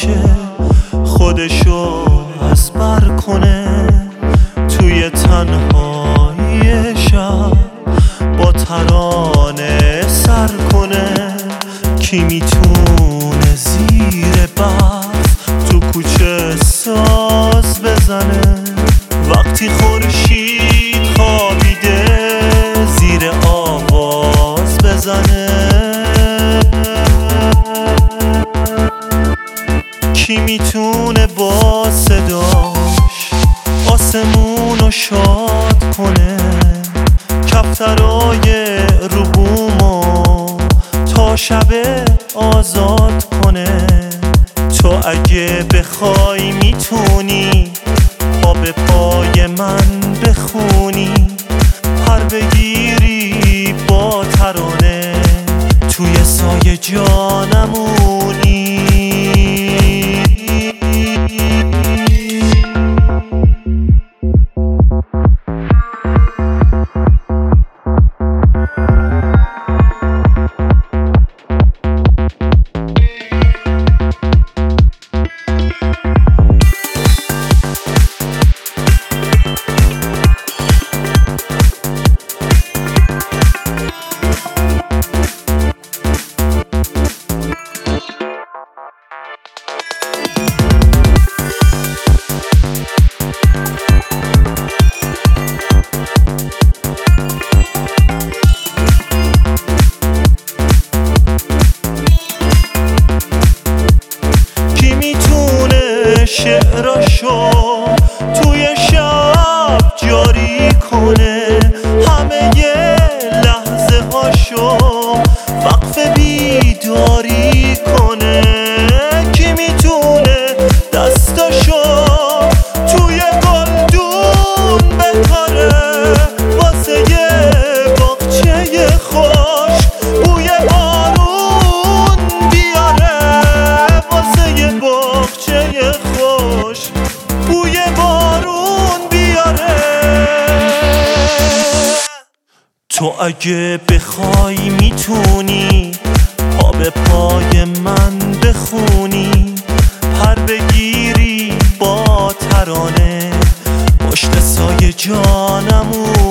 باشه، خودشو از بر کنه، توی تنهایی شب با ترانه سر کنه. کی میتونه زیر برف تو کوچه ساز بزنه، وقتی خورشید خوابیده زیر آواز بزنه؟ کی میتونه با صداش آسمونو شاد کنه، کفترای رو بومو تا شب آزاد کنه؟ تو اگه بخوای میتونی پا به پای من بخونی، پر بگیری با ترانه، توی سایه جانمونی. شعراشو توی شب جاری کنه، همه یه لحظه هاشو وقف بیداری کنه. کی میتونه دستاشو توی گلدون بکاره، واسه یه باغچه خوش بوی بارون بیاره، واسه یه باغچه خوش بوی بارون بیاره. تو اگه بخوای میتونی پا به پای من بخونی، پر بگیری با ترانه، پشت سایه جانمون.